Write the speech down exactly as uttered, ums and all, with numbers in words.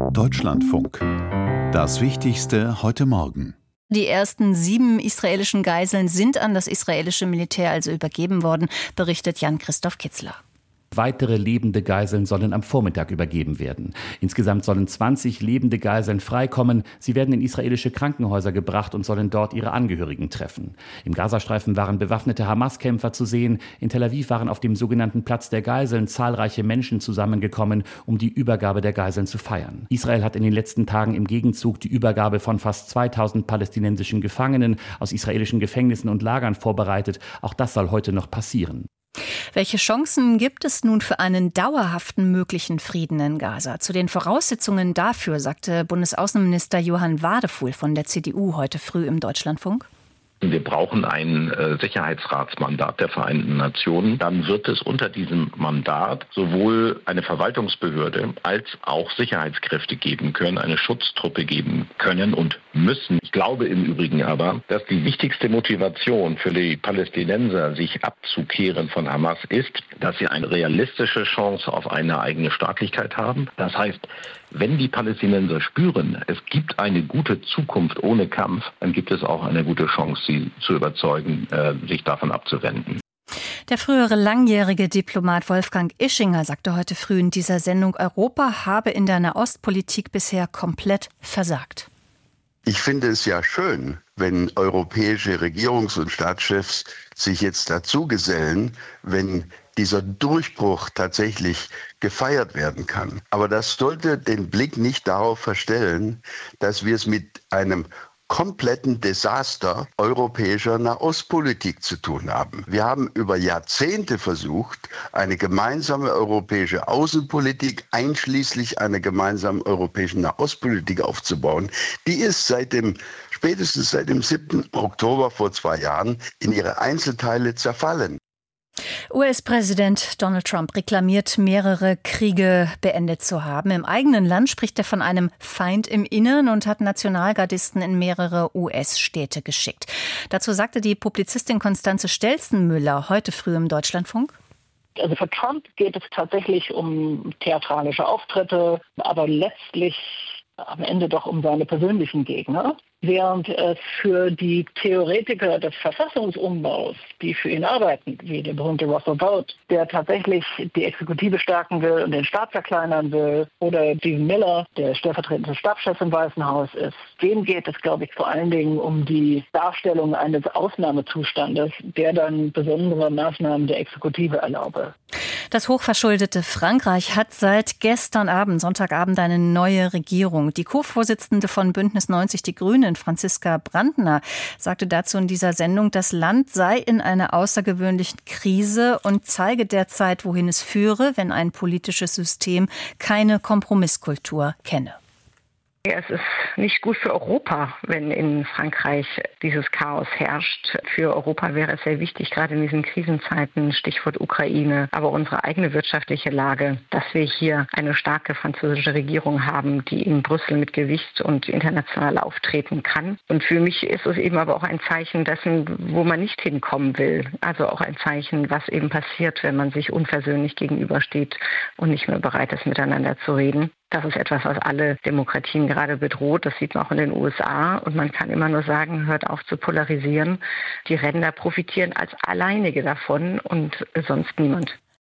Deutschlandfunk. Das Wichtigste heute Morgen. Die ersten sieben israelischen Geiseln sind an das israelische Militär also übergeben worden, berichtet Jan-Christoph Kitzler. Weitere lebende Geiseln sollen am Vormittag übergeben werden. Insgesamt sollen zwanzig lebende Geiseln freikommen. Sie werden in israelische Krankenhäuser gebracht und sollen dort ihre Angehörigen treffen. Im Gazastreifen waren bewaffnete Hamas-Kämpfer zu sehen. In Tel Aviv waren auf dem sogenannten Platz der Geiseln zahlreiche Menschen zusammengekommen, um die Übergabe der Geiseln zu feiern. Israel hat in den letzten Tagen im Gegenzug die Übergabe von fast zweitausend palästinensischen Gefangenen aus israelischen Gefängnissen und Lagern vorbereitet. Auch das soll heute noch passieren. Welche Chancen gibt es nun für einen dauerhaften möglichen Frieden in Gaza? Zu den Voraussetzungen dafür sagte Bundesaußenminister Johann Wadefuhl von der C D U heute früh im Deutschlandfunk. Wir brauchen ein äh, Sicherheitsratsmandat der Vereinten Nationen. Dann wird es unter diesem Mandat sowohl eine Verwaltungsbehörde als auch Sicherheitskräfte geben können, eine Schutztruppe geben können und müssen. Ich glaube im Übrigen aber, dass die wichtigste Motivation für die Palästinenser, sich abzukehren von Hamas, ist, dass sie eine realistische Chance auf eine eigene Staatlichkeit haben. Das heißt, wenn die Palästinenser spüren, es gibt eine gute Zukunft ohne Kampf, dann gibt es auch eine gute Chance, sie zu überzeugen, sich davon abzuwenden. Der frühere langjährige Diplomat Wolfgang Ischinger sagte heute früh in dieser Sendung, Europa habe in der Nahostpolitik bisher komplett versagt. Ich finde es ja schön, wenn europäische Regierungs- und Staatschefs sich jetzt dazu gesellen, wenn dieser Durchbruch tatsächlich gefeiert werden kann. Aber das sollte den Blick nicht darauf verstellen, dass wir es mit einem kompletten Desaster europäischer Nahostpolitik zu tun haben. Wir haben über Jahrzehnte versucht, eine gemeinsame europäische Außenpolitik einschließlich einer gemeinsamen europäischen Nahostpolitik aufzubauen. Die ist seit dem, spätestens seit dem siebten Oktober vor zwei Jahren in ihre Einzelteile zerfallen. U S-Präsident Donald Trump reklamiert, mehrere Kriege beendet zu haben. Im eigenen Land spricht er von einem Feind im Innern und hat Nationalgardisten in mehrere U S-Städte geschickt. Dazu sagte die Publizistin Constanze Stelzenmüller heute früh im Deutschlandfunk. Also für Trump geht es tatsächlich um theatralische Auftritte, aber letztlich am Ende doch um seine persönlichen Gegner. Während es für die Theoretiker des Verfassungsumbaus, die für ihn arbeiten, wie der berühmte Russell Vought, der tatsächlich die Exekutive stärken will und den Staat verkleinern will, oder Stephen Miller, der stellvertretende Stabschef im Weißen Haus ist, dem geht es, glaube ich, vor allen Dingen um die Darstellung eines Ausnahmezustandes, der dann besondere Maßnahmen der Exekutive erlaube. Das hochverschuldete Frankreich hat seit gestern Abend, Sonntagabend, eine neue Regierung. Die Co-Vorsitzende von Bündnis neunzig Die Grünen, Franziska Brandner, sagte dazu in dieser Sendung, das Land sei in einer außergewöhnlichen Krise und zeige derzeit, wohin es führe, wenn ein politisches System keine Kompromisskultur kenne. Es ist nicht gut für Europa, wenn in Frankreich dieses Chaos herrscht. Für Europa wäre es sehr wichtig, gerade in diesen Krisenzeiten, Stichwort Ukraine, aber unsere eigene wirtschaftliche Lage, dass wir hier eine starke französische Regierung haben, die in Brüssel mit Gewicht und international auftreten kann. Und für mich ist es eben aber auch ein Zeichen dessen, wo man nicht hinkommen will. Also auch ein Zeichen, was eben passiert, wenn man sich unversöhnlich gegenübersteht und nicht mehr bereit ist, miteinander zu reden. Das ist etwas, was alle Demokratien gerade bedroht. Das sieht man auch in den U S A. Und man kann immer nur sagen, hört auf zu polarisieren. Die Ränder profitieren als alleinige davon und sonst niemand.